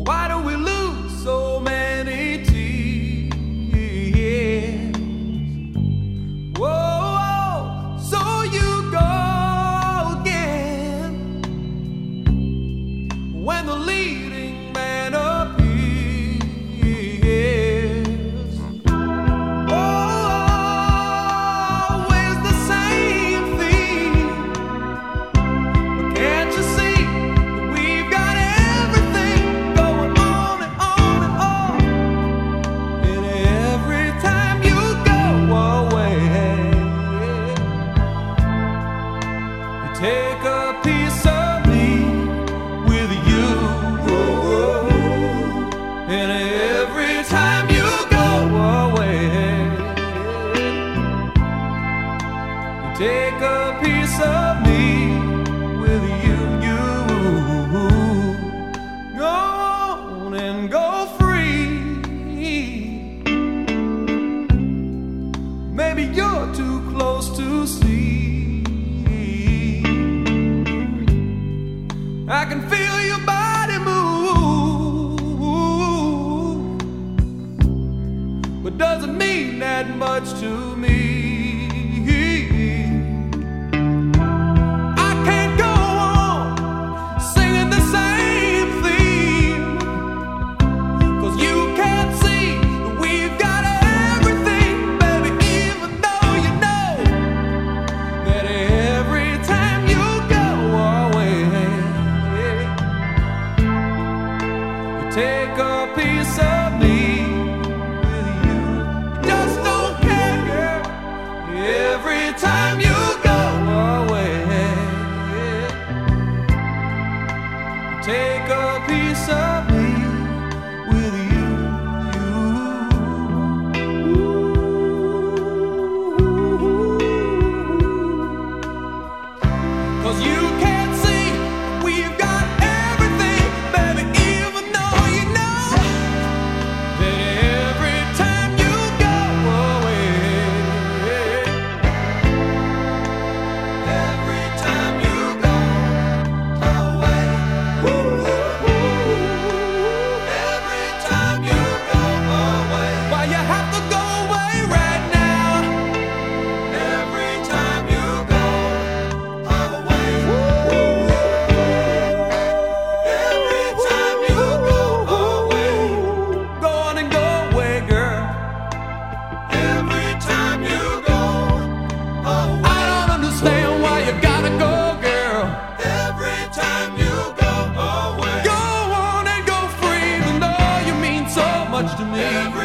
Why do we lose so many tears? Whoa, so you go again when the leading man appears. Always the same thing. But can't you see that we've got everything going on and on and on? And every time you go away, you take a piece of me with you. And every time you go away, you take a piece of me with you. Go on and go free. Maybe you're too close to see. I can feel your body move, but doesn't mean that much to me. I can't go on singing the same theme, 'cause you can't see that we've got everything, baby, even though you know that every time you go away, you take a piece of me with you. Just don't care, girl. Every time you go away, you take a piece of me with you. 'Cause you can't see we've got everything, baby, even though you know that every time you go away, every time you go away, every time you go away, why you have to go away right now? Every time you go away, every time you go away, go on and go away, girl. Every time you go away, I don't understand why you gotta go, girl. Every time you go away, go on and go free, even though you mean so much to me.